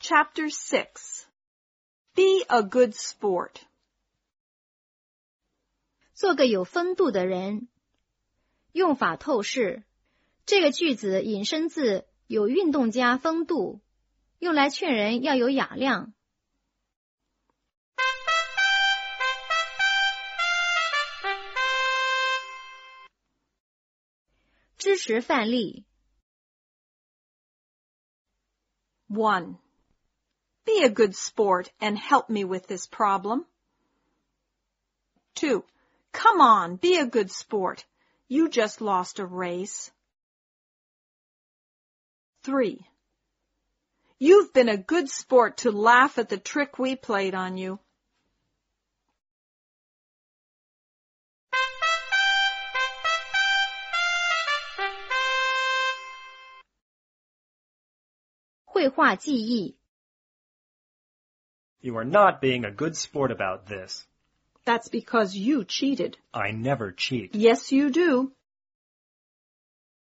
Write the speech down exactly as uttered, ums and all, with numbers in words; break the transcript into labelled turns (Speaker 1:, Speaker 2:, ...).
Speaker 1: Chapter six. Be a good sport.
Speaker 2: 做个有风度的人。用法透视。这个句子引申自有运动家风度，用来劝人要有雅量。支持范例。
Speaker 1: one. Be a good sport and help me with this problem. two. Come on, be a good sport. You just lost a race. three. You've been a good sport to laugh at the trick we played on you.
Speaker 2: 绘画记忆。
Speaker 3: You are not being a good sport about this.
Speaker 1: That's because you cheated.
Speaker 3: I never cheat.
Speaker 1: Yes, you do.